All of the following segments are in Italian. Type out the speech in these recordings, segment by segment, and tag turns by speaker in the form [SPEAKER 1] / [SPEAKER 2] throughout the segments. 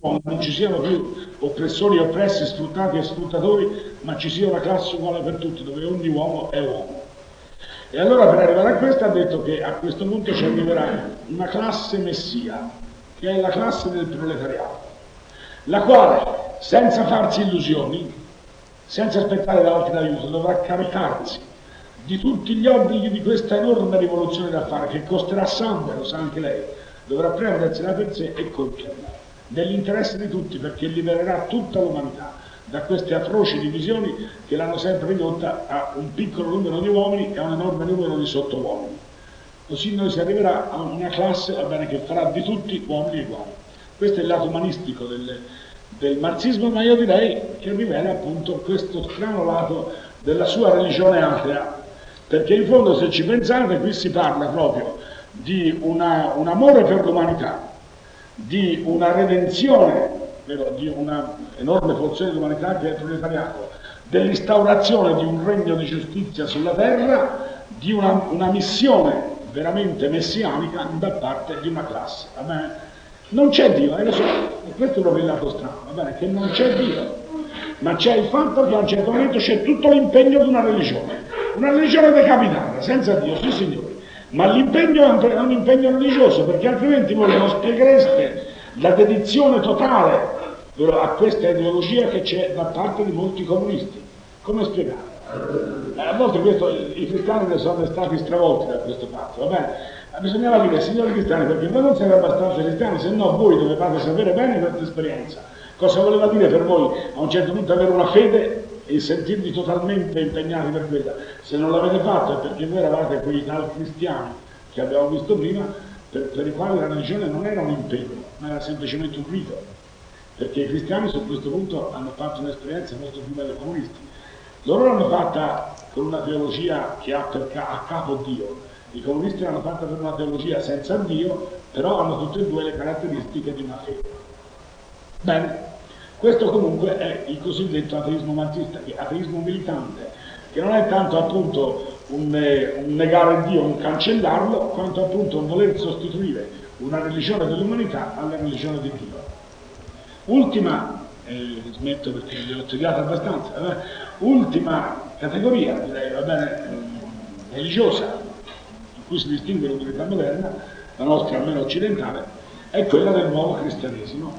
[SPEAKER 1] non ci siano più oppressori e oppressi, sfruttati e sfruttatori, ma ci sia una classe uguale per tutti, dove ogni uomo è uomo. E allora per arrivare a questo ha detto che a questo punto ci arriverà una classe messia, che è la classe del proletariato, la quale, senza farsi illusioni, senza aspettare da altri l'aiuto, dovrà caricarsi di tutti gli obblighi di questa enorme rivoluzione da fare, che costerà sangue, lo sa anche lei, dovrà prendersela per sé e compierla, nell'interesse di tutti, perché libererà tutta l'umanità da queste atroci divisioni che l'hanno sempre ridotta a un piccolo numero di uomini e a un enorme numero di sottouomini. Così noi si arriverà a una classe, va bene, che farà di tutti uomini uguali. Questo è il lato umanistico del marxismo, ma io direi che rivela appunto questo strano lato della sua religione atea, perché in fondo, se ci pensate, qui si parla proprio di un amore per l'umanità, di una redenzione, di una enorme porzione di umanità che è il proletariato, dell'instaurazione di un regno di giustizia sulla terra, di una missione veramente messianica da parte di una classe. Va bene? Non c'è Dio, lo so, e questo è proprio il lato strano, va bene? Che non c'è Dio, ma c'è il fatto che a un certo momento c'è tutto l'impegno di una religione decapitata, senza Dio, sì signori, ma l'impegno è un impegno religioso, perché altrimenti voi non spieghereste la dedizione totale a questa ideologia che c'è da parte di molti comunisti. Come spiegare? A volte i cristiani ne sono stati stravolti da questo fatto, va bene? Bisognava dire, signori cristiani, perché voi non siete abbastanza cristiani, se no voi dovevate sapere bene questa esperienza. Cosa voleva dire per voi a un certo punto avere una fede e sentirvi totalmente impegnati per quella? Se non l'avete fatto è perché voi eravate quei tal cristiani che abbiamo visto prima, per i quali la religione non era un impegno, ma era semplicemente un rito. Perché i cristiani su questo punto hanno fatto un'esperienza molto prima dei comunisti. Loro l'hanno fatta con una teologia che ha a capo Dio. I comunisti l'hanno fatta per una teologia senza Dio, però hanno tutte e due le caratteristiche di una fede. Bene, questo comunque è il cosiddetto ateismo marxista, che è ateismo militante, che non è tanto appunto un negare Dio, un cancellarlo, quanto appunto un voler sostituire una religione dell'umanità alla religione di Dio. Ultima, smetto perché li ho studiati abbastanza, ultima categoria, direi, va bene, religiosa, in cui si distingue l'umanità moderna, la nostra almeno occidentale, è quella del nuovo cristianesimo.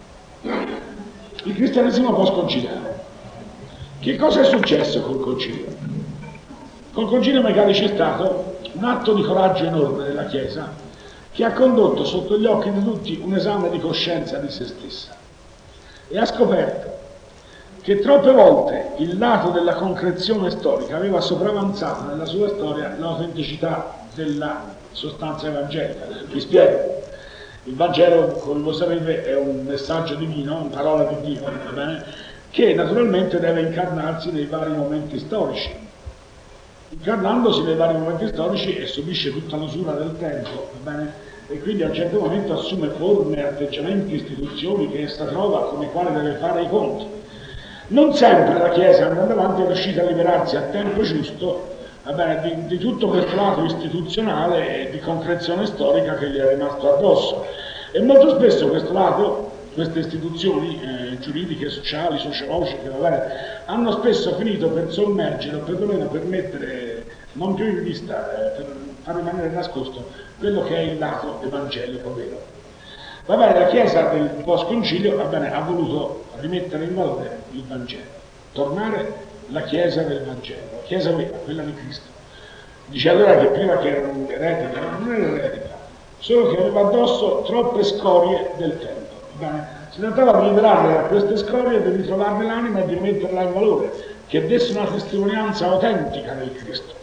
[SPEAKER 1] Il cristianesimo post-conciliare. Che cosa è successo col concilio? Col concilio magari c'è stato un atto di coraggio enorme della Chiesa che ha condotto sotto gli occhi di tutti un esame di coscienza di se stessa e ha scoperto che troppe volte il lato della concrezione storica aveva sopravanzato nella sua storia l'autenticità della sostanza evangelica. Vi spiego. Il Vangelo, come voi sapete, è un messaggio divino, una parola di Dio, va bene? Che naturalmente deve incarnarsi nei vari momenti storici. Incarnandosi nei vari momenti storici e subisce tutta l'usura del tempo, va bene? E quindi a un certo momento assume forme, atteggiamenti, istituzioni che essa trova con i quali deve fare i conti. Non sempre la Chiesa, andando avanti, è riuscita a liberarsi a tempo giusto, va bene, di tutto questo lato istituzionale e di concrezione storica che gli è rimasto addosso. E molto spesso questo lato, queste istituzioni giuridiche, sociali, sociologiche, va bene, hanno spesso finito per sommergere, o perlomeno per mettere non più in vista, per far rimanere nascosto quello che è il lato evangelico vero. Va bene, la Chiesa del post-concilio, va bene, ha voluto rimettere in valore il Vangelo, tornare la Chiesa del Vangelo, la Chiesa vera, quella di Cristo. Dice allora che prima che era un'eretica, non era eretica, solo che aveva addosso troppe scorie del tempo. Bene? Si trattava di liberarle da queste scorie, di ritrovarne l'anima e di metterla in valore, che desse una testimonianza autentica del Cristo.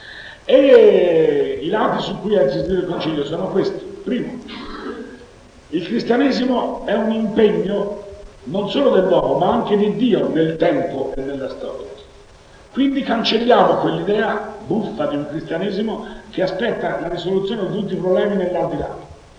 [SPEAKER 1] E i lati su cui ha insistito il Concilio sono questi. Primo, il cristianesimo è un impegno non solo dell'uomo, ma anche di Dio nel tempo e nella storia. Quindi cancelliamo quell'idea buffa di un cristianesimo che aspetta la risoluzione di tutti i problemi nell'aldilà.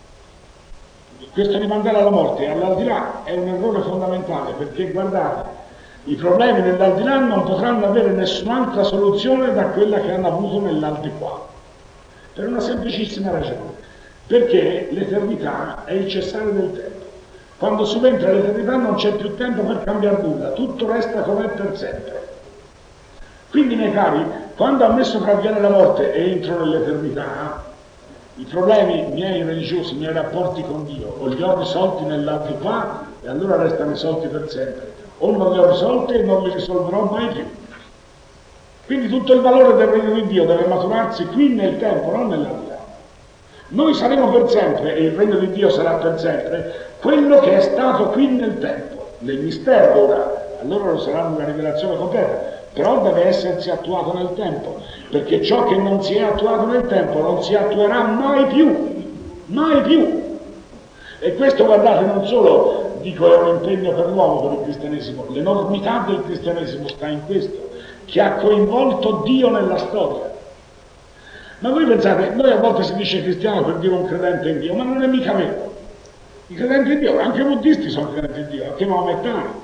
[SPEAKER 1] Questo rimandare alla morte e all'aldilà è un errore fondamentale, perché guardate, i problemi nell'aldilà non potranno avere nessun'altra soluzione da quella che hanno avuto nell'aldiquà, per una semplicissima ragione, perché l'eternità è il cessare del tempo. Quando si entra nell'eternità non c'è più tempo per cambiare nulla, tutto resta come è per sempre. Quindi, miei cari, quando ammesso che avviene la morte e entro nell'eternità, i problemi miei religiosi, i miei rapporti con Dio, o li ho risolti nell'aldilà e allora restano risolti per sempre, o non li ho risolti e non li risolverò mai più. Quindi tutto il valore del regno di Dio deve maturarsi qui nel tempo, non nell'aldilà. Noi saremo per sempre, e il regno di Dio sarà per sempre, quello che è stato qui nel tempo, nel mistero ora, allora lo sarà una rivelazione completa. Però deve essersi attuato nel tempo, perché ciò che non si è attuato nel tempo non si attuerà mai più. E questo, guardate, non solo, dico, è un impegno per l'uomo, per il cristianesimo, l'enormità del cristianesimo sta in questo, che ha coinvolto Dio nella storia. Ma voi pensate, noi a volte si dice cristiano per dire un credente in Dio, ma non è mica vero. I credenti in Dio, anche i buddisti sono credenti in Dio, anche i maomettani.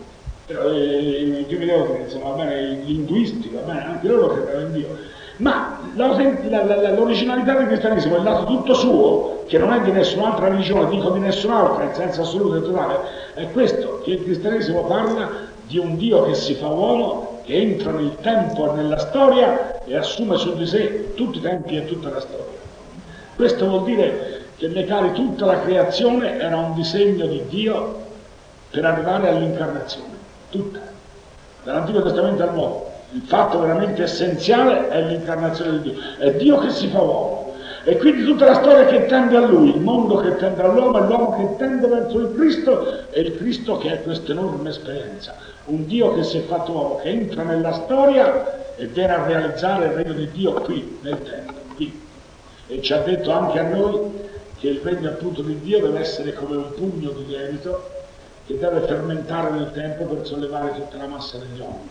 [SPEAKER 1] Che vedevo che insomma, va bene, gli induisti, va bene, anche loro credono in Dio, ma l'originalità del cristianesimo è il lato tutto suo, che non è di nessun'altra religione, dico di nessun'altra, in senso assoluto e totale, è questo, che il cristianesimo parla di un Dio che si fa uomo, che entra nel tempo e nella storia e assume su di sé tutti i tempi e tutta la storia. Questo vuol dire che, miei cari, tutta la creazione era un disegno di Dio per arrivare all'incarnazione. Tutta, dall'Antico Testamento al Nuovo. Il fatto veramente essenziale è l'incarnazione di Dio, è Dio che si fa uomo, e quindi tutta la storia che tende a Lui, il mondo che tende all'uomo, e l'uomo che tende verso il Cristo, e il Cristo che è questa enorme esperienza, un Dio che si è fatto uomo, che entra nella storia e viene a realizzare il regno di Dio qui, nel tempo, qui. E ci ha detto anche a noi che il regno appunto di Dio deve essere come un pugno di lievito che deve fermentare nel tempo per sollevare tutta la massa degli uomini.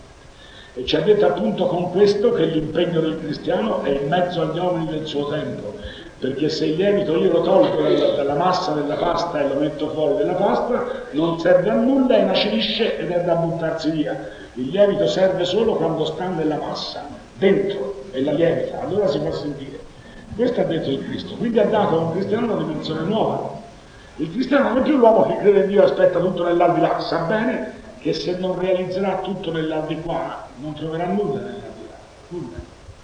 [SPEAKER 1] E ci ha detto appunto con questo che l'impegno del cristiano è in mezzo agli uomini del suo tempo, perché se il lievito io lo tolgo dalla massa della pasta e lo metto fuori della pasta, non serve a nulla, inacilisce ed è da buttarsi via. Il lievito serve solo quando sta nella massa, dentro, e la lievita, allora si fa sentire. Questo ha detto il Cristo, quindi ha dato a un cristiano una dimensione nuova. Il cristiano non è più l'uomo che crede in Dio e aspetta tutto nell'aldilà, sa bene che se non realizzerà tutto nell'aldilà non troverà nulla nell'aldilà, nulla.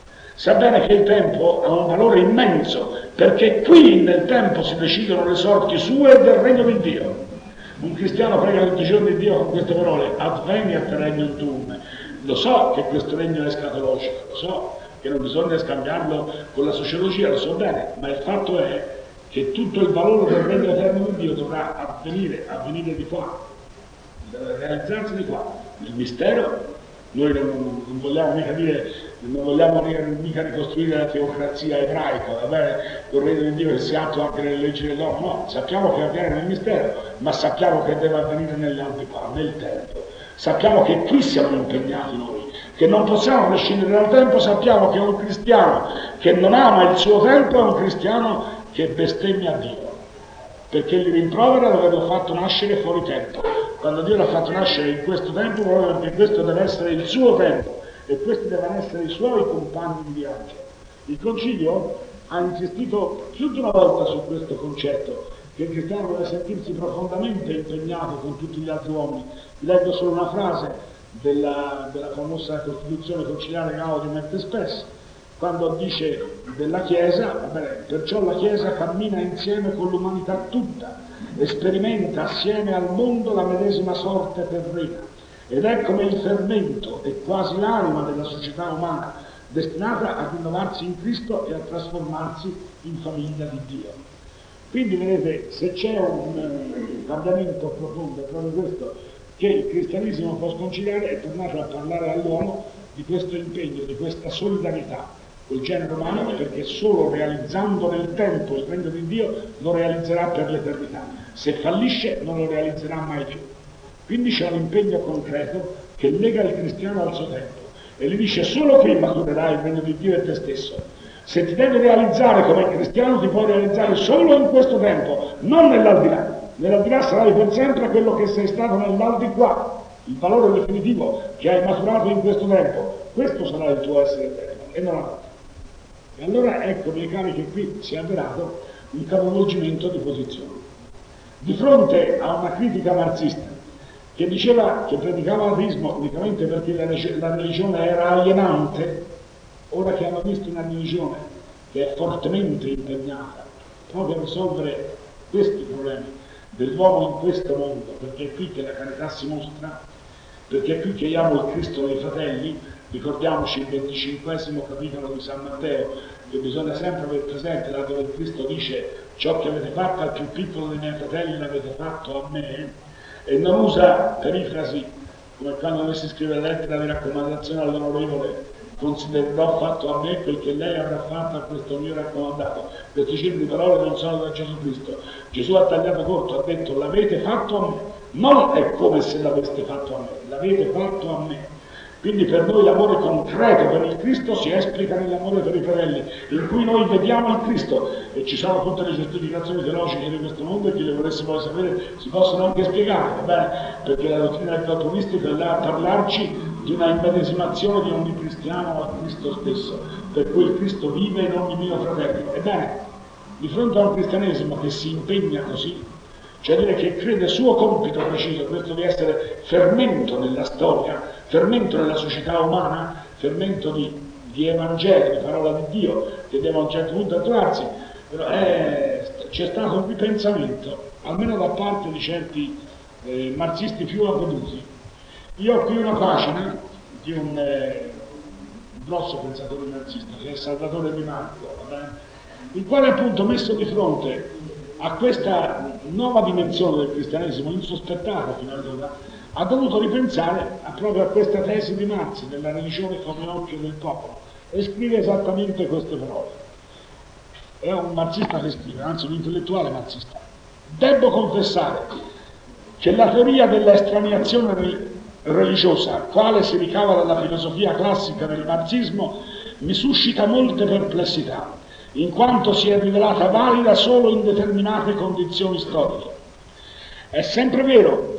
[SPEAKER 1] Sa bene che il tempo ha un valore immenso, perché qui nel tempo si decidono le sorti sue e del regno di Dio. Un cristiano prega tutti i giorni Dio con queste parole: adveniat regnum tuum. Lo so che questo regno è escatologico, lo so che non bisogna scambiarlo con la sociologia, lo so bene, ma il fatto è che tutto il valore del regno eterno di Dio dovrà avvenire di qua, deve realizzarsi di qua. Il mistero, noi non vogliamo mica dire, non vogliamo mica ricostruire la teocrazia ebraica, va bene, il regno di Dio che si attua anche nelle leggi dell'uomo, no, sappiamo che avviene nel mistero, ma sappiamo che deve avvenire nell'aldilà, nel tempo. Sappiamo che qui siamo impegnati noi, che non possiamo prescindere dal tempo, sappiamo che un cristiano che non ama il suo tempo è un cristiano che bestemmia Dio, perché gli rimprovera di averlo fatto nascere fuori tempo, quando Dio l'ha fatto nascere in questo tempo, proprio perché questo deve essere il suo tempo e questi devono essere i suoi compagni di viaggio. Il Concilio ha insistito più di una volta su questo concetto, che il cristiano deve sentirsi profondamente impegnato con tutti gli altri uomini. Vi leggo solo una frase della famosa Costituzione conciliare Gaudium et Spes, quando dice della Chiesa, perciò la Chiesa cammina insieme con l'umanità tutta e sperimenta assieme al mondo la medesima sorte terrena, ed è come il fermento e quasi l'anima della società umana, destinata a rinnovarsi in Cristo e a trasformarsi in famiglia di Dio. Quindi vedete, se c'è un cambiamento profondo, è proprio questo, che il cristianesimo può sconciliare, è tornato a parlare all'uomo di questo impegno, di questa solidarietà col genere umano, perché solo realizzando nel tempo il regno di Dio lo realizzerà per l'eternità. Se fallisce non lo realizzerà mai più. Quindi c'è un impegno concreto che lega il cristiano al suo tempo e gli dice: solo qui maturerai il regno di Dio e te stesso. Se ti devi realizzare come cristiano, ti puoi realizzare solo in questo tempo, non nell'aldilà. Nell'aldilà sarai per sempre quello che sei stato nell'aldilà, il valore definitivo che hai maturato in questo tempo. Questo sarà il tuo essere eterno e non altro. E allora ecco, miei cari, che qui si è avverato un capovolgimento di posizione. Di fronte a una critica marxista che diceva che predicava l'ateismo unicamente perché la religione era alienante, ora che hanno visto una religione che è fortemente impegnata proprio a risolvere questi problemi dell'uomo in questo mondo, perché è qui che la carità si mostra, perché è qui che amo il Cristo dei fratelli. Ricordiamoci il 25° capitolo di San Matteo, che bisogna sempre avere presente, là dove Cristo dice: ciò che avete fatto al più piccolo dei miei fratelli l'avete fatto a me, e non usa perifrasi come quando noi si scrive lettera di raccomandazione all'onorevole: considererò fatto a me quel che lei avrà fatto a questo mio raccomandato. Questi cifre di parole non sono da Gesù Cristo. Gesù ha tagliato corto, ha detto: l'avete fatto a me, non è come se l'aveste fatto a me, l'avete fatto a me. Quindi per noi l'amore concreto per il Cristo si esplica nell'amore per i fratelli, in cui noi vediamo il Cristo, e ci sono tutte le giustificazioni teologiche di questo mondo, e chi le volesse poi sapere si possono anche spiegare, va bene? Perché la dottrina del calvinistico è là a parlarci di una immedesimazione di ogni cristiano al Cristo stesso, per cui il Cristo vive in ogni mio fratello. Ebbene, di fronte a un cristianesimo che si impegna così, cioè dire che crede suo compito preciso, questo di essere fermento nella storia, fermento nella società umana, fermento di Evangelo, di parola di Dio, che deve a un certo punto attuarsi, però c'è stato un ripensamento, almeno da parte di certi marxisti più avveduti. Io ho qui una pagina di un grosso pensatore marxista, che è Salvatore Di Marco, il quale appunto, messo di fronte a questa nuova dimensione del cristianesimo, insospettata fino ad ora, ha dovuto ripensare proprio a questa tesi di Marx, della religione come occhio del popolo, e scrive esattamente queste parole. È un marxista che scrive, anzi un intellettuale marxista. Debbo confessare che la teoria dell'estraniazione religiosa, quale si ricava dalla filosofia classica del marxismo, mi suscita molte perplessità, in quanto si è rivelata valida solo in determinate condizioni storiche. È sempre vero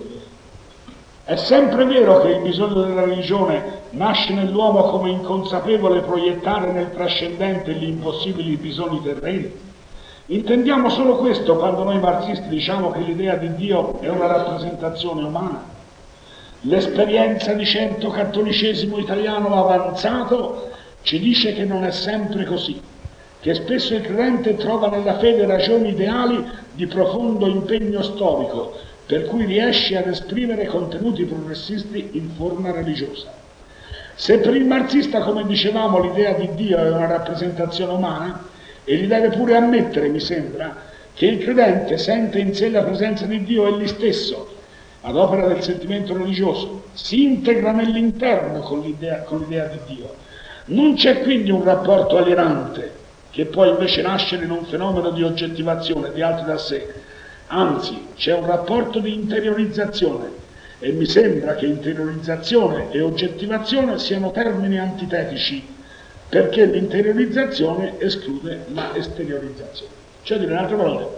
[SPEAKER 1] che il bisogno della religione nasce nell'uomo come inconsapevole proiettare nel trascendente gli impossibili bisogni terreni. Intendiamo solo questo quando noi marxisti diciamo che l'idea di Dio è una rappresentazione umana. L'esperienza di certo cattolicesimo italiano avanzato ci dice che non è sempre così, che spesso il credente trova nella fede ragioni ideali di profondo impegno storico, per cui riesce ad esprimere contenuti progressisti in forma religiosa. Se per il marxista, come dicevamo, l'idea di Dio è una rappresentazione umana, egli deve pure ammettere, mi sembra, che il credente sente in sé la presenza di Dio egli stesso, ad opera del sentimento religioso, si integra nell'interno con l'idea di Dio. Non c'è quindi un rapporto alienante, che può invece nascere in un fenomeno di oggettivazione di altri da sé. Anzi, c'è un rapporto di interiorizzazione, e mi sembra che interiorizzazione e oggettivazione siano termini antitetici, perché l'interiorizzazione esclude la esteriorizzazione. Cioè, dire in altre parole,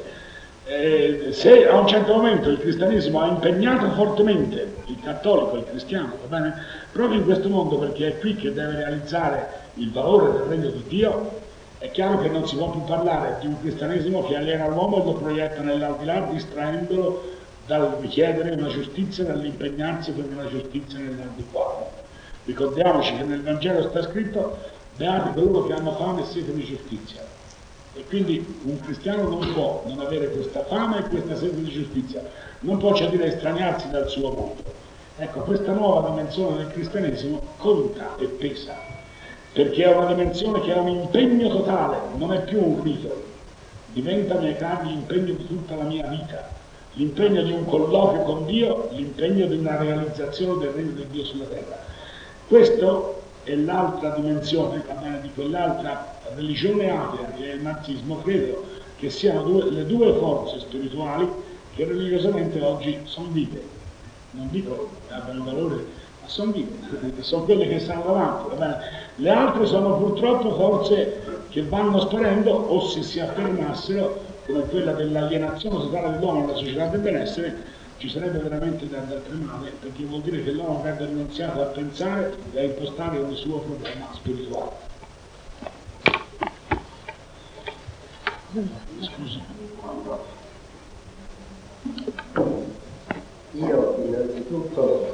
[SPEAKER 1] se a un certo momento il cristianesimo ha impegnato fortemente il cattolico, il cristiano, va bene, proprio in questo mondo, perché è qui che deve realizzare il valore del regno di Dio, è chiaro che non si può più parlare di un cristianesimo che aliena l'uomo e lo proietta nell'aldilà, distraendolo dal richiedere una giustizia, dall'impegnarsi per una giustizia nell'aldilà. Ricordiamoci che nel Vangelo sta scritto: beati coloro che hanno fame e sete di giustizia. E quindi un cristiano non può non avere questa fame e questa sete di giustizia, non può, cioè dire, estraniarsi dal suo mondo. Ecco, questa nuova dimensione del cristianesimo conta e pesa, perché è una dimensione che ha un impegno totale, non è più un rito, diventa, miei cari, l'impegno di tutta la mia vita, l'impegno di un colloquio con Dio, l'impegno di una realizzazione del regno di Dio sulla terra. Questo è l'altra dimensione, di quell'altra religione atea che è il marxismo. Credo che siano le due forze spirituali che religiosamente oggi sono vive. Non dico che abbiano valore, ma sono vive, sono quelle che stanno davanti. Le altre sono purtroppo forze che vanno sparendo, o se si affermassero, come quella dell'alienazione totale dell'uomo nella società del benessere, ci sarebbe veramente da tremare, perché vuol dire che l'uomo avrebbe rinunziato a pensare e a impostare ogni suo problema spirituale. Scusi.
[SPEAKER 2] Io innanzitutto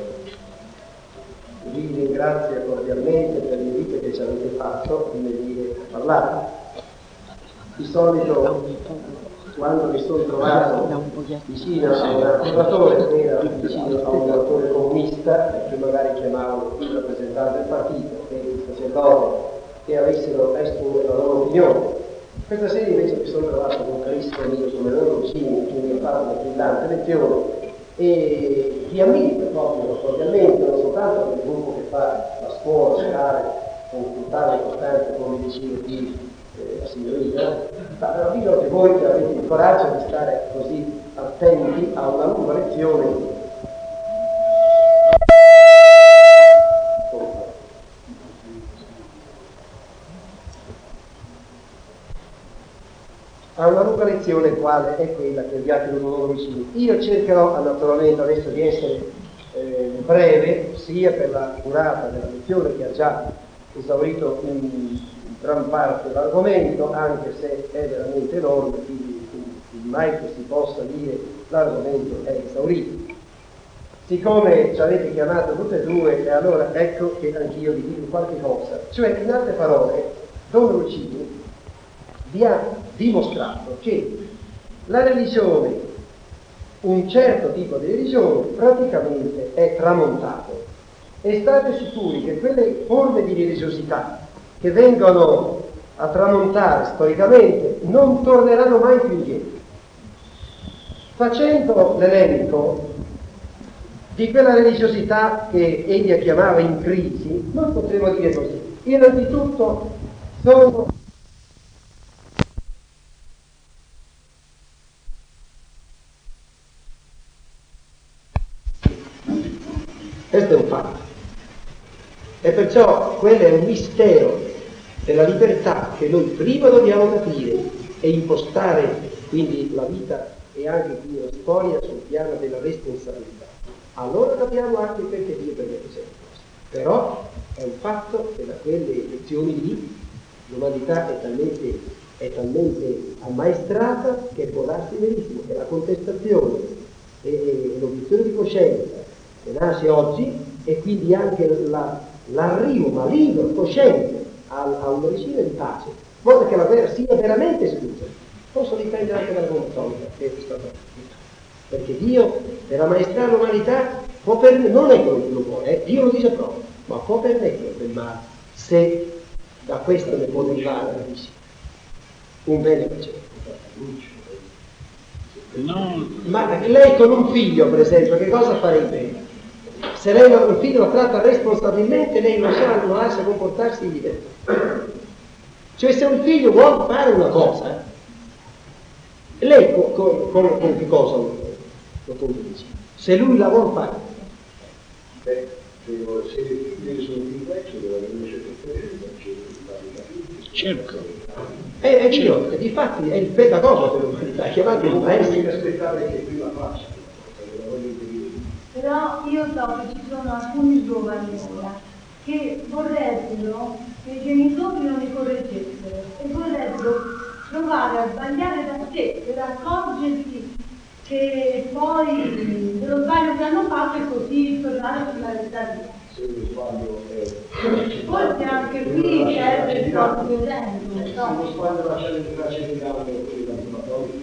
[SPEAKER 2] vi ringrazio cordialmente per l'invito che ci avete fatto di venire a parlare. Di solito, quando mi sono trovato vicino a un oratore, era vicino a un oratore comunista, che magari chiamavano il rappresentante del partito e il sacerdote, che avessero esposto la loro opinione. Questa sera invece mi sono trovato con un carissimo amico come loro vicini, che mi ha fatto una brillante lezione, e vi ammiro proprio cordialmente, non soltanto per il gruppo che fa la scuola serale con culturale importante come diceva di la signorina, ma vi anche voi che avete il coraggio di stare così attenti a una lunga lezione. A una lunga lezione quale è quella che vi ha tenuto loro vicini. Io cercherò naturalmente adesso di essere breve, sia per la durata della lezione che ha già esaurito in gran parte dell'argomento, anche se è veramente enorme, quindi mai che si possa dire l'argomento è esaurito. Siccome ci avete chiamato tutte e due, e allora ecco che anch'io vi dico qualche cosa. Cioè, in altre parole, Don Lucido vi ha dimostrato che la religione, un certo tipo di religione, praticamente è tramontato. E state sicuri che quelle forme di religiosità che vengono a tramontare storicamente non torneranno mai più indietro. Facendo l'elenco di quella religiosità che egli chiamava in crisi, noi potremmo dire così. Innanzitutto sono questo è un fatto. E perciò quello è un mistero della libertà che noi prima dobbiamo capire e impostare quindi la vita e anche quindi la storia sul piano della responsabilità. Allora capiamo anche perché Dio permette certe cose. Però è un fatto che da quelle lezioni lì l'umanità è talmente ammaestrata che può darsi benissimo che la contestazione e l'obiezione di coscienza che nasce oggi e quindi anche l'arrivo maligno, cosciente a un regime di pace, in modo che la guerra sia veramente esclusa. Posso dipendere anche dalla bomba atomica, che è stata detto. Perché Dio, per ammaestrare l'umanità, può permettere, non è quello che lo vuole, Dio lo dice proprio, ma può permettere del male, se da questo ne può derivare un bene per certo.
[SPEAKER 1] No.
[SPEAKER 2] Ma lei con un figlio, per esempio, che cosa farebbe? Se lei un figlio lo tratta responsabilmente, lei lo sa, lo lascia comportarsi in libertà. Cioè, se un figlio vuole fare una cosa, lei con che cosa lo convince? Se lui la vuole fare.
[SPEAKER 3] Se i figli sono complessi, deve avere
[SPEAKER 1] Certo.
[SPEAKER 2] È Dio, difatti è il pedagogo dell'umanità, è chiamato un maestro.
[SPEAKER 3] aspettare che prima faccia.
[SPEAKER 4] Però io so che ci sono alcuni giovani ora che vorrebbero che i genitori non li correggessero e vorrebbero provare a sbagliare da sé per accorgersi che poi dello sbaglio che hanno fatto e così tornare sulla realtà via.
[SPEAKER 3] Se lo sbaglio
[SPEAKER 4] Forse anche qui serve il proprio esempio,
[SPEAKER 3] se lo sbaglio lasciare in traccia di gambe quelli da prima politica,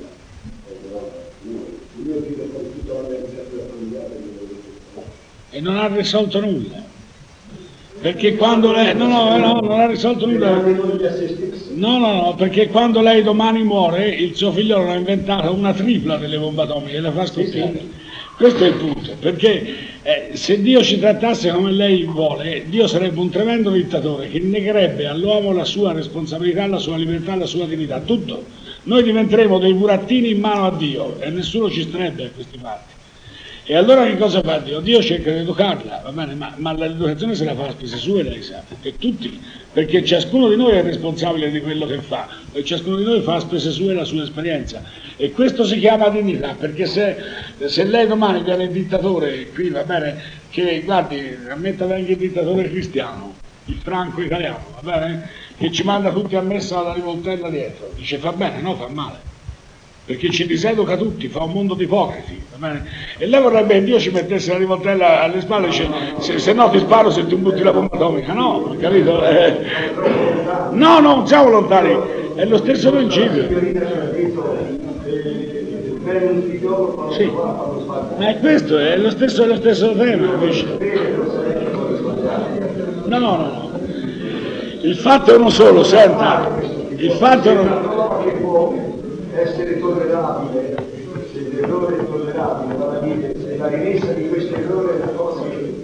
[SPEAKER 3] il mio figlio fa tutta la mia vita familiare
[SPEAKER 1] E non ha risolto nulla. Perché quando lei... No, non ha risolto nulla. No, perché quando lei domani muore, il suo figlio ha inventato una tripla delle bombe atomiche e le fa scoppiare. Questo è il punto, perché se Dio ci trattasse come lei vuole, Dio sarebbe un tremendo dittatore che negherebbe all'uomo la sua responsabilità, la sua libertà, la sua dignità, tutto. Noi diventeremo dei burattini in mano a Dio e nessuno ci starebbe a questi fatti. E allora che cosa fa Dio? Dio cerca di educarla, va bene, ma l'educazione se la fa a spese sue, lei sa, e tutti, perché ciascuno di noi è responsabile di quello che fa, e ciascuno di noi fa a spese sue la sua esperienza. E questo si chiama dignità, perché se lei domani viene il dittatore, qui va bene, che guardi, ammetta anche il dittatore cristiano, il franco italiano, va bene, che ci manda tutti a messa alla rivoltella dietro, dice fa bene, no, fa male. perché ci diseduca tutti, fa un mondo di ipocriti, va bene? E lei vorrebbe che Dio ci mettesse la rivoltella alle spalle e dice, se no ti sparo se ti butti la bomba atomica, no, capito? No, non siamo lontani, è lo stesso principio. Sì, ma è questo, è lo stesso tema, capisci? No. Il fatto è uno solo, senta, il fatto è uno...
[SPEAKER 3] che può essere tollerabile, se l'errore è tollerabile, vale a dire, se la rimessa di questo errore è una cosa che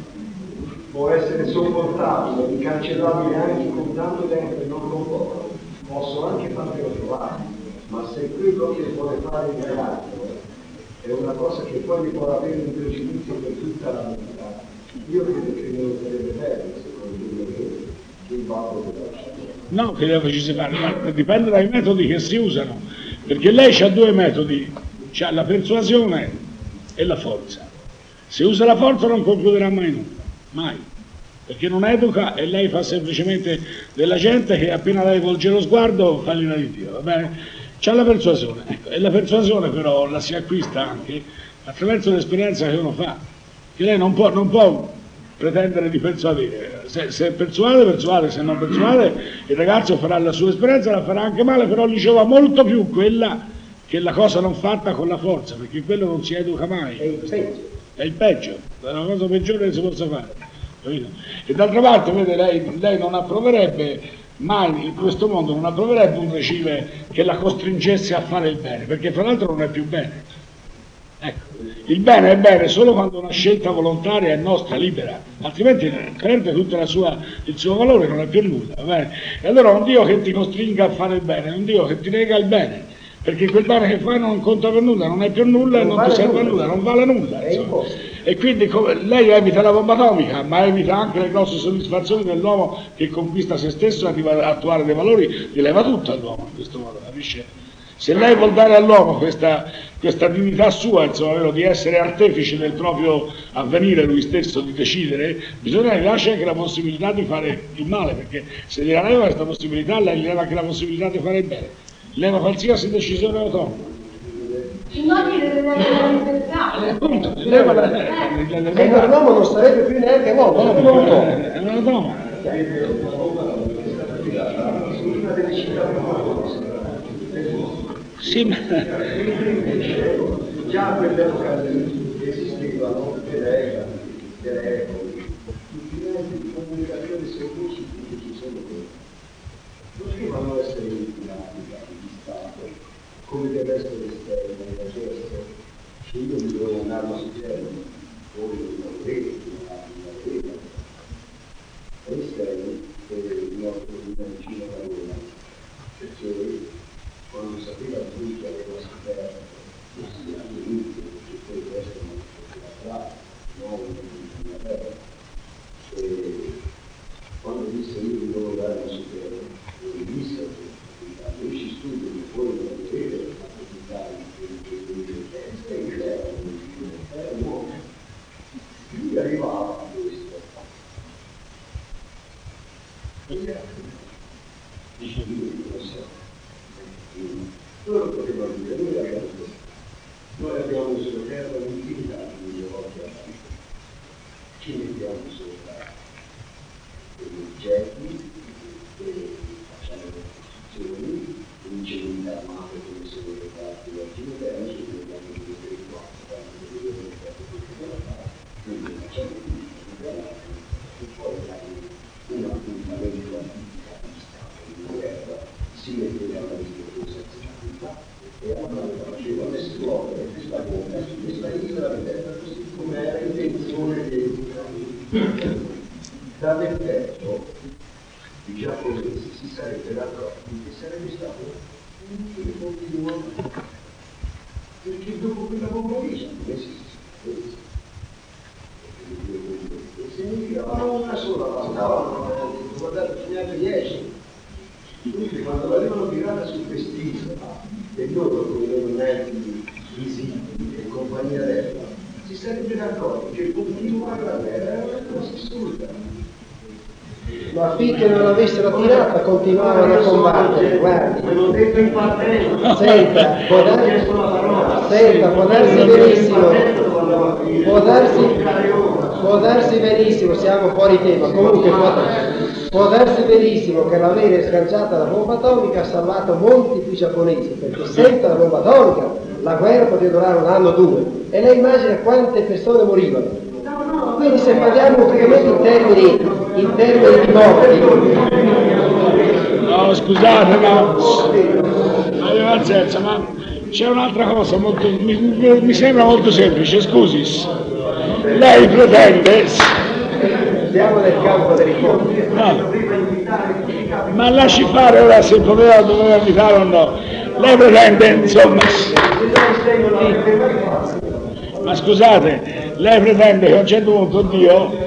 [SPEAKER 3] può essere sopportabile, incancellabile anche con tanto tempo e non con poco, posso anche farmelo trovare, ma se quello che vuole fare il ragazzo è una cosa che poi mi può avere un pregiudizio per tutta la vita, io credo che non sarebbe bello, secondo me, che il vapo della scienza.
[SPEAKER 1] No, che deve ci si fare, ma dipende dai metodi che si usano, perché lei ha due metodi, c'ha la persuasione e la forza. Se usa la forza non concluderà mai nulla, mai, perché non educa e lei fa semplicemente della gente che appena lei volge lo sguardo fa l'ira di Dio, va bene? C'ha la persuasione, ecco, e la persuasione però la si acquista anche attraverso l'esperienza che uno fa, che lei non può pretendere di persuadere, se persuade, se non persuade il ragazzo farà la sua esperienza, la farà anche male, però gli giova molto più quella che la cosa non fatta con la forza, perché quello non si educa mai, è il peggio, è la cosa peggiore che si possa fare, capito? E d'altra parte, vede, lei non approverebbe mai in questo mondo, non approverebbe un regime che la costringesse a fare il bene, perché fra l'altro non è più bene. Ecco, il bene è bene solo quando una scelta volontaria è nostra, libera, altrimenti perde tutto il suo valore, non è più nulla, va bene? E allora un Dio che ti costringa a fare il bene, un Dio che ti nega il bene, perché quel bene che fai non conta per nulla, non è più nulla e non ti serve a nulla, non vale nulla. E quindi lei evita la bomba atomica, ma evita anche le grosse soddisfazioni dell'uomo che conquista se stesso e arriva a attuare dei valori, li leva tutto all'uomo in questo modo, capisce? Se lei vuol dare all'uomo questa dignità sua, insomma, di essere artefice del proprio avvenire lui stesso, di decidere, bisogna rilasciare anche la possibilità di fare il male, perché se gli leva questa possibilità, lei gli leva anche la possibilità di fare il bene, leva qualsiasi decisione autonoma.
[SPEAKER 4] Non gli deve dare la libertà.
[SPEAKER 1] Appunto, leva
[SPEAKER 2] E l'uomo non sarebbe più neanche uomo, sarebbe un uomo.
[SPEAKER 1] È un automa. Sì, ma...
[SPEAKER 3] Già a quell'epoca esistevano delle regole, tutti i mezzi di comunicazione semplici che ci sono qui. Non devono essere inquinati di Stato, come del resto l'esterno della gesto. Se io mi trovo un'arma succede, o non vedo una veda. L'esterno è il nostro vicino da Roma, perché quando sapeva lui che aveva scoperto all'inizio che poi questo non poteva fare, non una terra, e quando disse io vi devo dare una superiore, lui disse che lui ci studia che poi non vede la possibilità di era un uomo, lui arrivava a questo. Dice lui, non so. Loro potevano dire, noi abbiamo sulla terra un'infinità di oggi a fare. Ci mettiamo sopra degli oggetti, facciamo le costruzioni, l'incendie armate come sono le parti del cimitero, ci mettiamo di territorio, quindi facciamo e poi un appuntamento di Stato di guerra si metteva alla disposizione e allora faceva esplodere questa bomba su questa isola di terra, così come era intenzione da effetto i giapponesi si sarebbe dato che sarebbe stato un telefono di uomo, perché dopo quella bomba lì non esiste. Significava una sola, bastavano, guardate, ce n'erano 10. Quindi quando l'avevano tirata su quest'isola e loro con i loro mezzi visibili e compagnia aerea si sarebbe accorti che continuare la guerra era una cosa assurda.
[SPEAKER 2] Ma finché non l'avessero tirata continuavano a combattere, guardi. Senta, può darsi benissimo, può darsi benissimo, siamo fuori tema, comunque può darsi benissimo che l'avere sganciata la bomba atomica ha salvato molti più giapponesi, perché senza la bomba atomica la guerra poteva durare un anno o due, e lei immagina quante persone morivano. Quindi se parliamo praticamente in termini di morti.
[SPEAKER 1] No, scusate, ma aveva il senso, ma c'è un'altra cosa molto, mi sembra molto semplice, scusi. Lei pretende.
[SPEAKER 2] Siamo nel campo dell'ipotesi.
[SPEAKER 1] No. Ma lasci fare ora se doveva invitare o no. Lei pretende, insomma. Ma scusate, lei pretende che a un certo punto Dio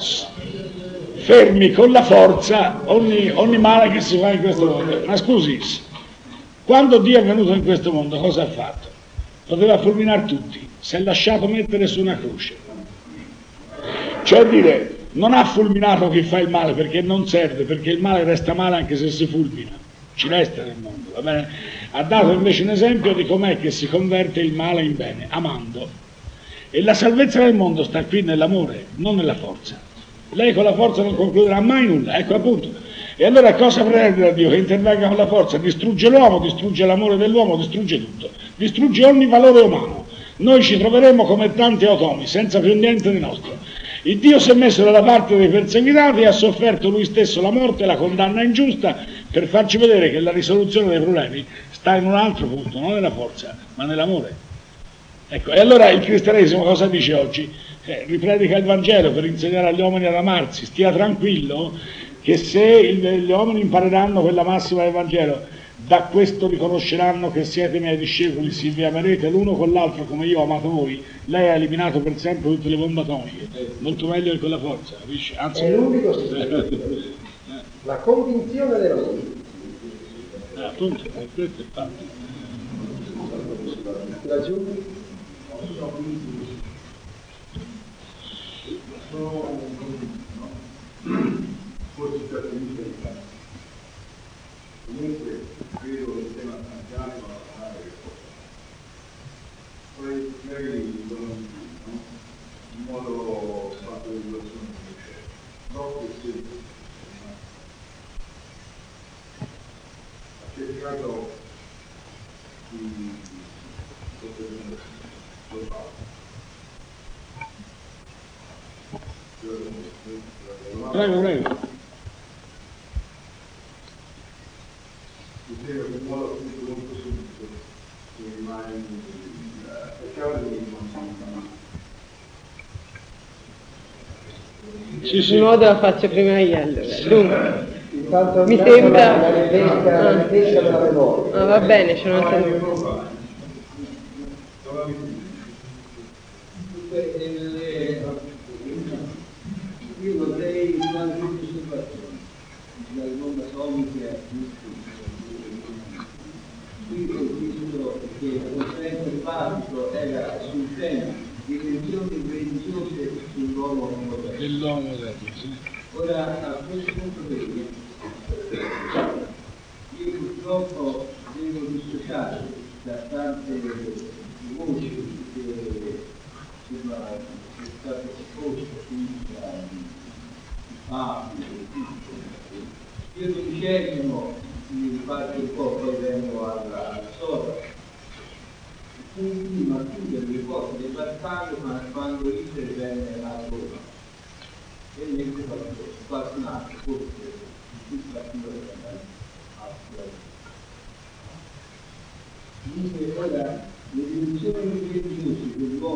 [SPEAKER 1] fermi con la forza ogni male che si fa in questo mondo. Ma scusi, quando Dio è venuto in questo mondo cosa ha fatto? Poteva fulminare tutti, si è lasciato mettere su una croce. Cioè dire, non ha fulminato chi fa il male perché non serve, perché il male resta male anche se si fulmina, ci resta nel mondo, va bene? Ha dato invece un esempio di com'è che si converte il male in bene, amando. E la salvezza del mondo sta qui nell'amore, non nella forza. Lei con la forza non concluderà mai nulla, ecco appunto. E allora cosa pretende da Dio? Che intervenga con la forza? Distrugge l'uomo, distrugge l'amore dell'uomo, distrugge tutto, distrugge ogni valore umano. Noi ci troveremo come tanti automi, senza più niente di nostro. Il Dio si è messo dalla parte dei perseguitati e ha sofferto lui stesso la morte e la condanna ingiusta per farci vedere che la risoluzione dei problemi sta in un altro punto, non nella forza, ma nell'amore. Ecco, e allora il cristianesimo cosa dice oggi? Ripredica il Vangelo per insegnare agli uomini ad amarsi, stia tranquillo che se gli uomini impareranno quella massima del Vangelo, da questo riconosceranno che siete miei discepoli, se vi amerete l'uno con l'altro come io ho amato voi. Lei ha eliminato per sempre tutte le bombe atomiche, molto meglio che con la forza, capisci? Anzi,
[SPEAKER 2] è l'unico sistema, la convinzione dell'uomo.
[SPEAKER 1] Appunto, questo è fatto.
[SPEAKER 2] Laggiù?
[SPEAKER 3] Comunque credo che il tema anziani va a parlare poi magari in modo fatto di situazione che c'è troppo semplice ha cercato di
[SPEAKER 1] Prego, prego.
[SPEAKER 3] In modo appunto molto semplice che rimane cercare di
[SPEAKER 5] In modo la faccio prima io allora. Dunque,
[SPEAKER 2] Intanto
[SPEAKER 5] mi sembra
[SPEAKER 2] la ripesca della memoria.
[SPEAKER 5] va bene, ce l'ho tenuto.
[SPEAKER 3] Io vorrei fare un'osservazione dal mondo atomico. Qui ho visto che il conferenza pratico era sul tema di religioni religiose sull'uomo moderno.
[SPEAKER 1] Dell'uomo moderno, sì.
[SPEAKER 3] Ora, a questo punto vedi, io purtroppo devo dissociare da tante voci che sono state esposte qui da Fabio e tutto. Io dodicesimo mi rifaccio un po', poi vengo alla storia. Ma chiudere le cose del bersaglio quando Hitler venne a Roma. E mentre qualcun altro, forse il partito che andava a Dunque ora le dimensioni religiose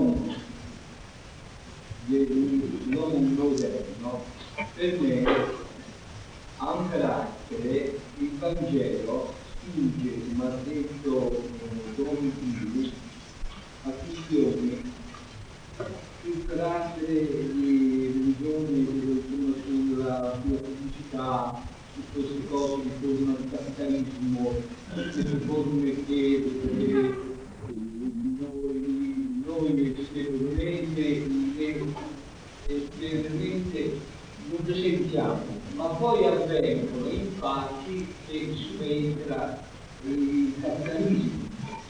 [SPEAKER 3] dell'uomo moderno, per me ha un carattere, il Vangelo spinge, come ha detto Domitino, a questioni sul carattere di religione sulla pubblicità, su queste cose di forma di capitalismo, queste forme che noi veramente non ci sentiamo, ma poi avvengono infatti e subentra il capitalismo,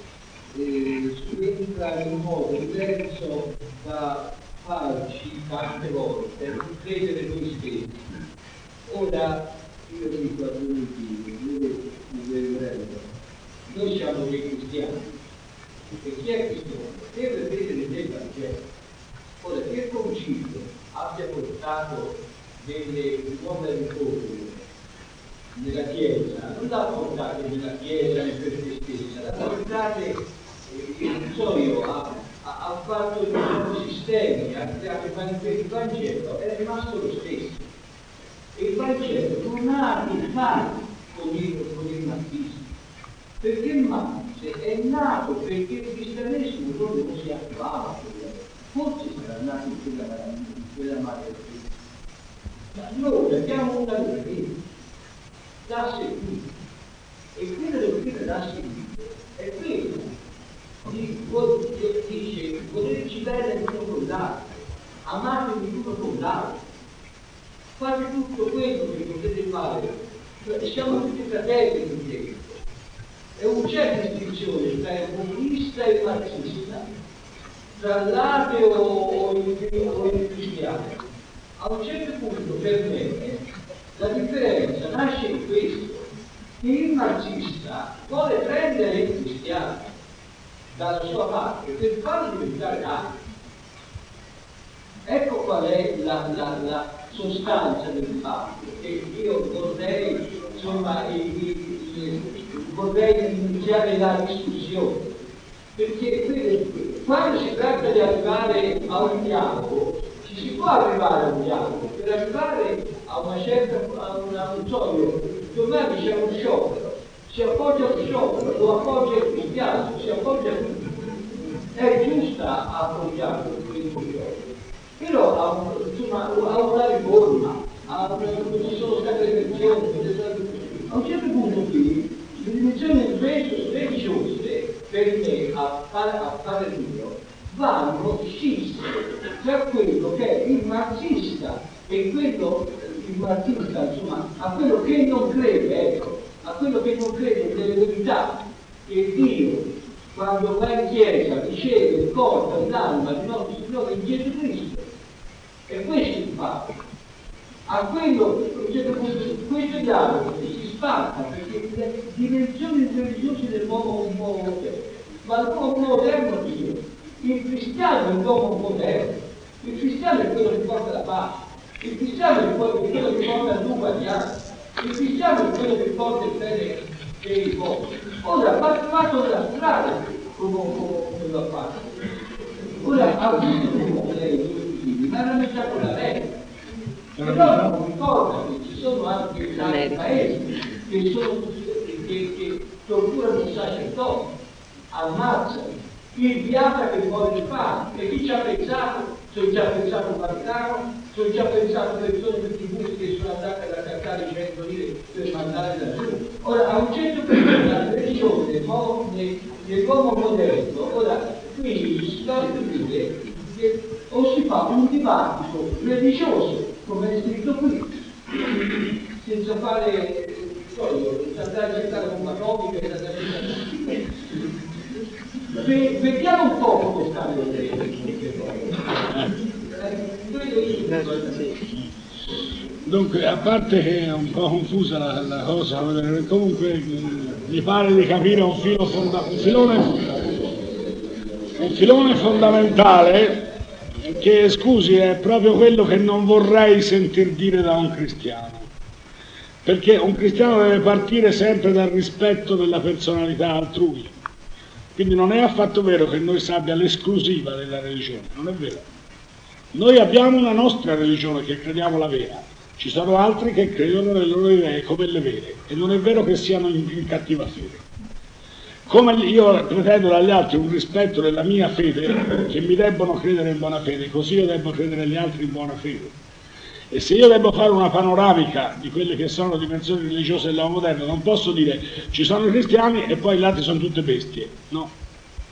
[SPEAKER 3] subentra in un modo diverso da farci tante volte credere noi stessi. Ora io dico a tutti, noi siamo dei cristiani, e chi è cristiano deve credere nel Vangelo. Ora, che il concilio abbia portato delle nuove riforme nella Chiesa, non l'ha portate nella Chiesa e per se stessa, l'ha portate, non so io, ha fatto i nuovi sistemi, il Vangelo è rimasto lo stesso. E il Vangelo non ha a che fare con il marxismo, perché Marx è nato perché il cristianesimo non si attuava, forse sarà nato in quella madre. Ma noi abbiamo una dottrina da seguire, e quella dottrina da seguire è quella dice volerci bene l'uno con l'altro, amatevi l'uno con l'altro, fate tutto quello che potete fare, siamo tutti fratelli in Dio. E non c'è distinzione tra il comunista e il marxista, tra l'ateo o il cristiano. A un certo punto per me la differenza nasce in questo, che il marxista vuole prendere il cristiano dalla sua parte per farlo diventare ateo. Ecco qual è la sostanza del dibattito, che io vorrei, insomma, vorrei iniziare la discussione, perché quando si tratta di arrivare a un dialogo, ci si può arrivare a un dialogo, per arrivare a una certa, non so io, domani c'è uno sciopero, si appoggia allo sciopero, lo appoggia il cristiano, si appoggia a tutti. È giusta appoggiare questo sciopero. Però a una riforma, ci sono state le elezioni, a un certo punto qui le dimensioni religiose per me a fare Dio vanno scisse tra quello che è il marxista e quello, il marxista insomma, a quello che non crede, ecco, a quello che non crede nelle verità che Dio quando va in chiesa riceve il corpo e l'anima di nostro Signore in Gesù Cristo. E questo è il fatto. A quello, questo dialogo si spacca perché le dimensioni religiose dell'uomo un po' moderno, ma l'uomo moderno Dio, il cristiano è l'uomo moderno, il cristiano è quello che porta la pace, il cristiano è quello che porta l'uguaglianza, il cristiano è quello che porta il bene dei popoli. Ora va trovato la strada come lo ha fatto. Ora ha visto lei ma hanno lasciato la legge. Però non ricorda che ci sono anche altri paesi che torturano i sacerdoti, ammazzano, il diavolo che vuole fare, e chi ci ha pensato? Ci ha pensato Vaticano, ci ha pensato persone tutti i busti che sono andate ad accattare i 100 lire per mandare laggiù. Ora, a un certo punto la religione dell'uomo moderno, ora qui si sta a dire che o si fa un dibattito religioso, come è scritto qui, senza fare andare a cercare una comica e andare a cercare. Vediamo un po' come stanno le
[SPEAKER 1] Dunque, a parte che è un po' confusa la cosa, comunque mi pare di capire un filone fondamentale che, scusi, è proprio quello che non vorrei sentir dire da un cristiano, perché un cristiano deve partire sempre dal rispetto della personalità altrui, quindi non è affatto vero che noi si abbia l'esclusiva della religione, non è vero. Noi abbiamo una nostra religione che crediamo la vera, ci sono altri che credono le loro idee come le vere, e non è vero che siano in cattiva fede. Come io pretendo dagli altri un rispetto della mia fede, che mi debbono credere in buona fede, così io devo credere agli altri in buona fede. E se io devo fare una panoramica di quelle che sono le dimensioni religiose dell'uomo moderno, non posso dire ci sono i cristiani e poi gli altri sono tutte bestie, no.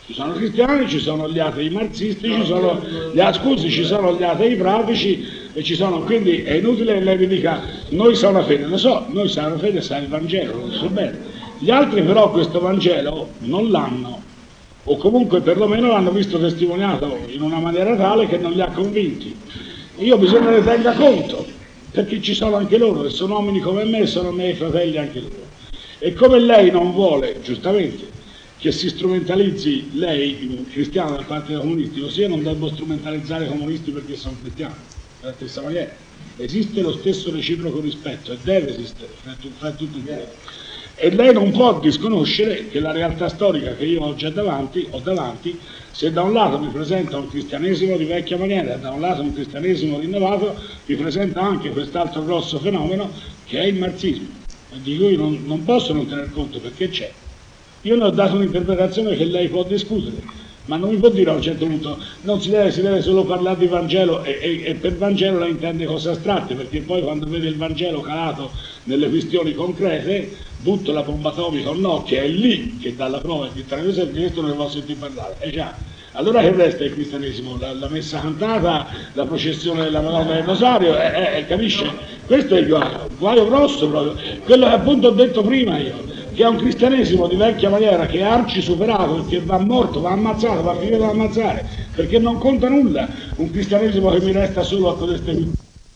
[SPEAKER 1] Ci sono cristiani, ci sono gli atei marxisti, ci sono gli atei pratici, e ci sono, quindi è inutile che lei mi dica noi sana fede, lo so, noi sana fede sa il Vangelo, lo so bene. Gli altri però questo Vangelo non l'hanno, o comunque perlomeno l'hanno visto testimoniato in una maniera tale che non li ha convinti. Io bisogna che ne tenga conto, perché ci sono anche loro, e sono uomini come me, sono miei fratelli anche loro. E come lei non vuole, giustamente, che si strumentalizzi lei, cristiano, da parte dei comunisti, così io non devo strumentalizzare i comunisti perché sono cristiani, nella stessa maniera. Esiste lo stesso reciproco rispetto, e deve esistere fra tutti e due. E lei non può disconoscere che la realtà storica che io oggi ho davanti, se da un lato mi presenta un cristianesimo di vecchia maniera e da un lato un cristianesimo rinnovato, mi presenta anche quest'altro grosso fenomeno che è il marxismo, di cui non posso non tener conto perché c'è. Io ne ho dato un'interpretazione che lei può discutere, ma non mi può dire a un certo punto non si deve solo parlare di Vangelo e per Vangelo lei intende cose astratte, perché poi quando vede il Vangelo calato nelle questioni concrete butto la bomba atomica o no, che è lì che dà la prova che tra questo e questo non ne posso sentire parlare. Già, allora che resta il cristianesimo? La messa cantata, la processione della Madonna del Rosario, capisce? Questo è il guaio grosso proprio, quello che appunto ho detto prima io, che è un cristianesimo di vecchia maniera, che è arci superato, perché va morto, va ammazzato, va finito da ammazzare, perché non conta nulla, un cristianesimo che mi resta solo a codeste questioni.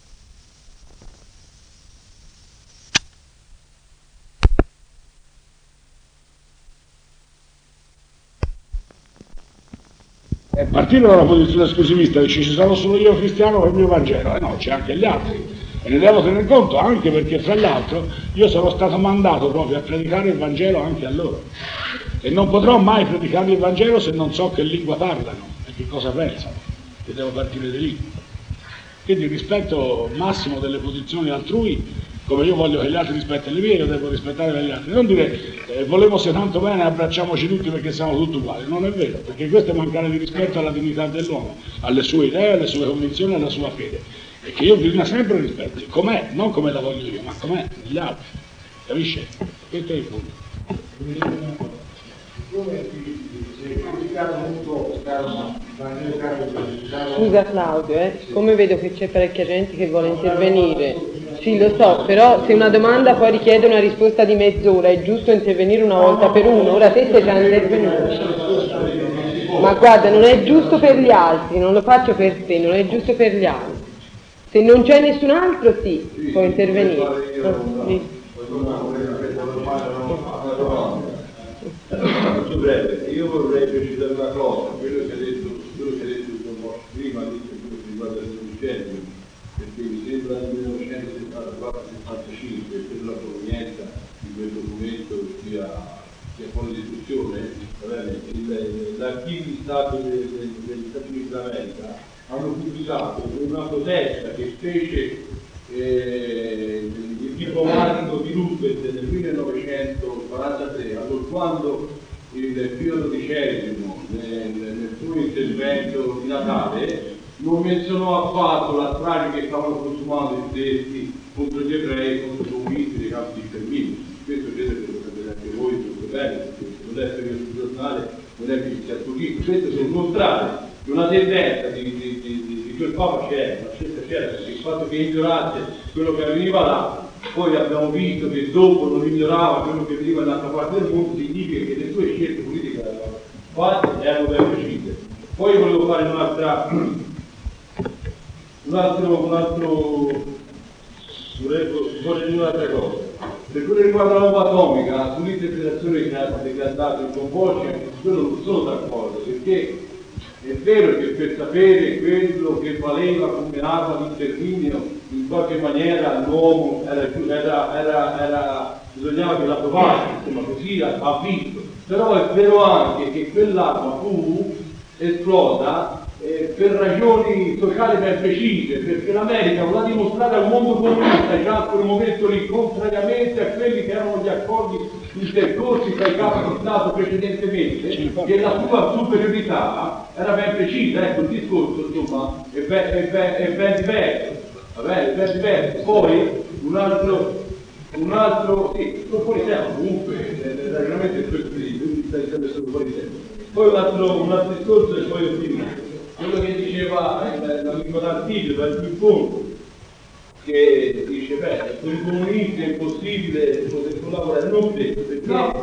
[SPEAKER 1] Partire dalla posizione esclusivista che ci sono solo io cristiano con il mio Vangelo, no, c'è anche gli altri, e ne devo tenere conto anche perché fra l'altro io sono stato mandato proprio a predicare il Vangelo anche a loro, e non potrò mai predicare il Vangelo se non so che lingua parlano e che cosa pensano, che devo partire di lì. Quindi il rispetto massimo delle posizioni altrui, come io voglio che gli altri rispettino le mie, io devo rispettare gli altri. Non dire volevo se tanto bene, abbracciamoci tutti perché siamo tutti uguali. Non è vero, perché questo è mancare di rispetto alla dignità dell'uomo, alle sue idee, alle sue convinzioni, alla sua fede. E che io bisogna sempre rispetti, com'è, non come la voglio io, ma com'è gli altri. Capisce? Questo è il punto.
[SPEAKER 5] Scusa Claudio, siccome vedo che c'è parecchia gente che vuole intervenire, sì lo so, però se una domanda poi richiede una risposta di mezz'ora è giusto intervenire una volta per uno, ora te sei già intervenuto. Ma guarda, non è giusto per gli altri, non lo faccio per te, non è giusto per gli altri. Se non c'è nessun altro sì, può intervenire.
[SPEAKER 3] Molto breve, io vorrei precisare una cosa, quello che ha detto prima, quello che riguarda il sedicennio, perché mi sembra nel 1974-75 per la provenienza di quel documento sia fuori discussione, l'archivio di Stato degli Stati Uniti d'America hanno pubblicato una protesta che fece il diplomatico di Roosevelt nel 1943, allorquando il Pio XII nel suo intervento di Natale non menzionò affatto la strage che stavano consumando i tedeschi contro gli ebrei, contro i comunisti dei campi di sterminio. Questo credo che lo sapete anche voi molto bene, perché se lo letto io sul giornale non è che sia tutto. Questo per mostrare che una tendenza di quel Papa c'era, la scelta c'era, perché il fatto che ignorasse quello che avveniva là, poi abbiamo visto che dopo non ignorava quello che veniva dall'altra parte del mondo, significa che le sue scelte politiche fatte erano ben precise. Poi volevo fare vorrei dire un'altra cosa. Per quello che riguarda la bomba atomica, sull'interpretazione che ha dato il Composci, quello non sono d'accordo, perché è vero che per sapere quello che valeva come arma di sterminio, in qualche maniera l'uomo bisognava che la provasse, insomma così ha visto. Però è vero anche che quell'arma fu esplosa per ragioni sociali ben precise, perché l'America voleva dimostrare al mondo comunista già a quel momento lì, contrariamente a quelli che erano gli accordi intercorsi tra i capi di Stato precedentemente, che la sua superiorità era ben precisa. Ecco, il discorso insomma è ben diverso. Va bene, ben diverso. Poi un altro Un altro, sì, sono fuori tempo, comunque il ragionamento è questo, quindi stai sempre solo fuori tempo. Poi un altro discorso e poi ho finito. Quello che diceva l'amico D'Artiglio, dal più fondo, che dice, beh, con i comunisti è impossibile poter collaborare, non detto, perché... No,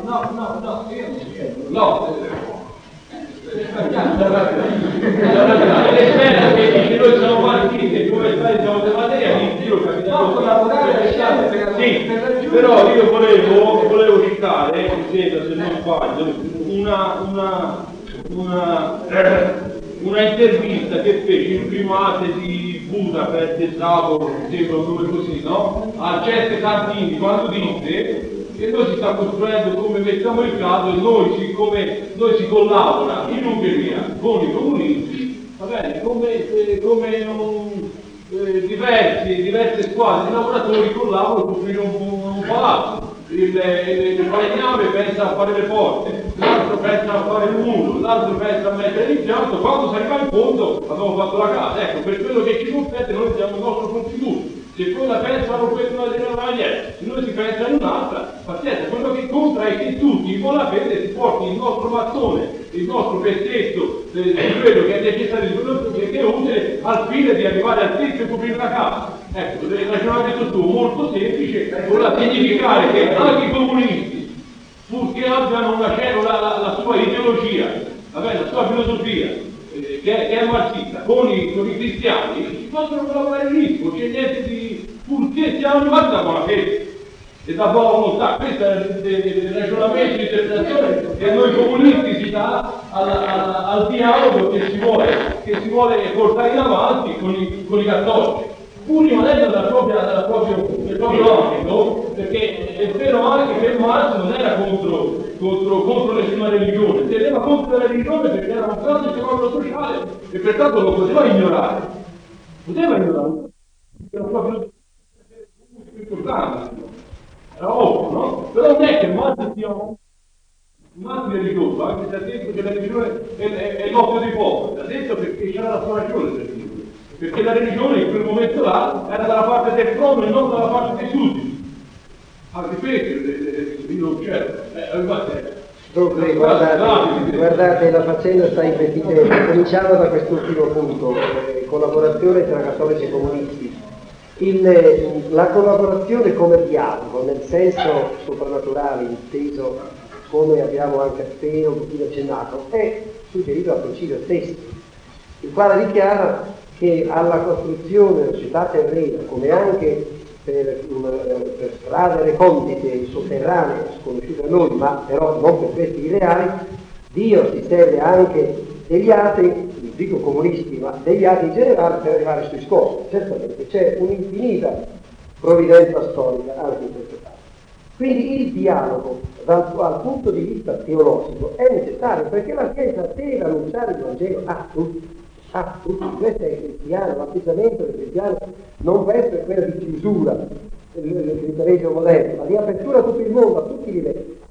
[SPEAKER 3] l'espera che dice noi siamo partiti e come stai siamo di materia, quindi io capito collaborare sì, però io volevo citare, se non sbaglio, una intervista che fece il primate di Budapest, Savo, sembra un nome così, no? A Ceste Santini, quando disse che noi si sta costruendo come mettiamo il caso e noi si collabora in Ungheria con i comunisti, va bene, diverse squadre di lavoratori collaborano per costruire un palazzo. Il falegname pensa a fare le porte, l'altro pensa a fare il muro, l'altro pensa a mettere l'impianto, quando si arriva in fondo abbiamo fatto la casa. Ecco, per quello che ci compete noi diamo il nostro contributo. Se quella pensano per una determinata maniera, se noi si pensa in un'altra, pazienza, quello che conta è che tutti in buona fede si porti il nostro mattone, il nostro pezzetto di quello che è necessario, che è utile al fine di arrivare al tetto e coprire la casa. Ecco, il ragionamento suo molto semplice, vuole significare che anche i comunisti, purché abbiano la sua ideologia, la sua filosofia, che è marxista, con i cristiani, si possono collaborare lì, non c'è niente di... purché siamo arrivati da buona fede e da buona volontà. Questo è il ragionamento di interpretazione che a noi comunisti si dà al dialogo che si vuole portare in avanti con i cattolici, pur rimanendo del proprio ambito, perché è vero anche che Marx non era contro nessuna religione, si era contro la religione perché era un grande fenomeno sociale e pertanto lo poteva ignorare. Era proprio importante, era ovvio, no? Però non è che Marx sia un anti-religioso, anche se ha detto che la religione è l'occhio dei popoli, ha detto perché c'era la sua ragione per dire. Perché la religione in quel momento là era dalla parte del popolo e non dalla parte dei sudditi. Anche questo non c'era.
[SPEAKER 2] Dunque, guardate, la faccenda sta in cominciamo da quest'ultimo punto, collaborazione tra cattolici e comunisti. La collaborazione come dialogo, nel senso soprannaturale, inteso come abbiamo anche appena un pochino accennato, è suggerito dal Concilio stesso, il quale dichiara che alla costruzione della società terrena, come anche per strade recondite sotterranee sconosciute a noi, ma però non per questi ideali, Dio si serve anche degli atei, non dico comunisti, ma degli atei in generale per arrivare sui scopi. Certamente c'è un'infinita provvidenza storica anche in questo caso. Quindi il dialogo dal punto di vista teologico è necessario, perché la Chiesa deve annunciare il Vangelo a tutti. Questo è il cristiano, l'atteggiamento del cristiano non può essere quello di chiusura del cristianesimo moderno, ma di apertura a tutto il mondo, a tutti i livelli.